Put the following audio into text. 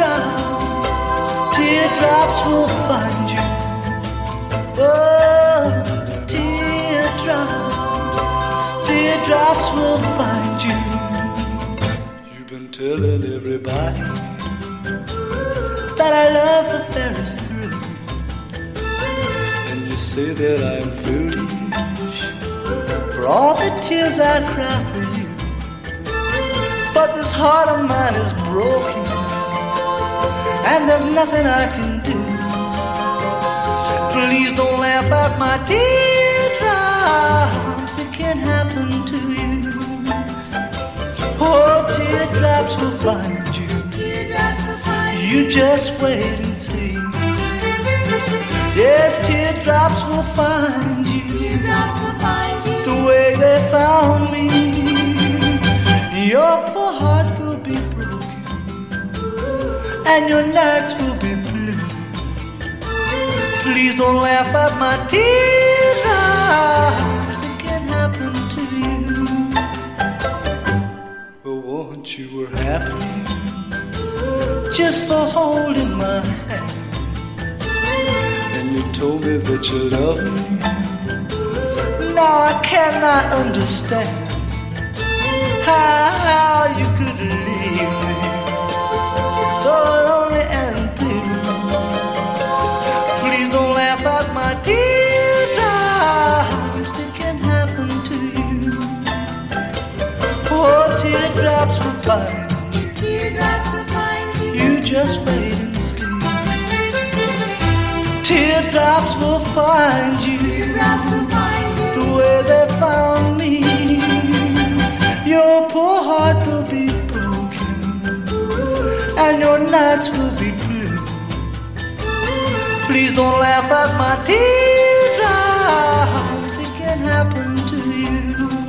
teardrops will find you. Oh, teardrops will find you. You've been telling everybody that I love the Ferris thrill, and you say that I'm foolish for all the tears I cry for you. But this heart of mine is broken, and there's nothing I can do. Please don't laugh at my teardrops, it can't happen to you. Oh, teardrops will find you. You just wait and see. Yes, teardrops will find you. The way they found me. Your poor heart will be broken, and your nights will be blue. Please don't laugh at my teardrops, it can't happen to you. But once you were happy, just for holding my hand, and you told me that you loved me. Now I cannot understand how you could leave me so lonely and blue. Please don't laugh at my teardrops, it can happen to you. Oh, teardrops will find you. You just wait and see. Teardrops will find you. The way they found me. Your poor heart will be broken, and your nights will be blue. Please don't laugh at my teardrops, it can happen to you.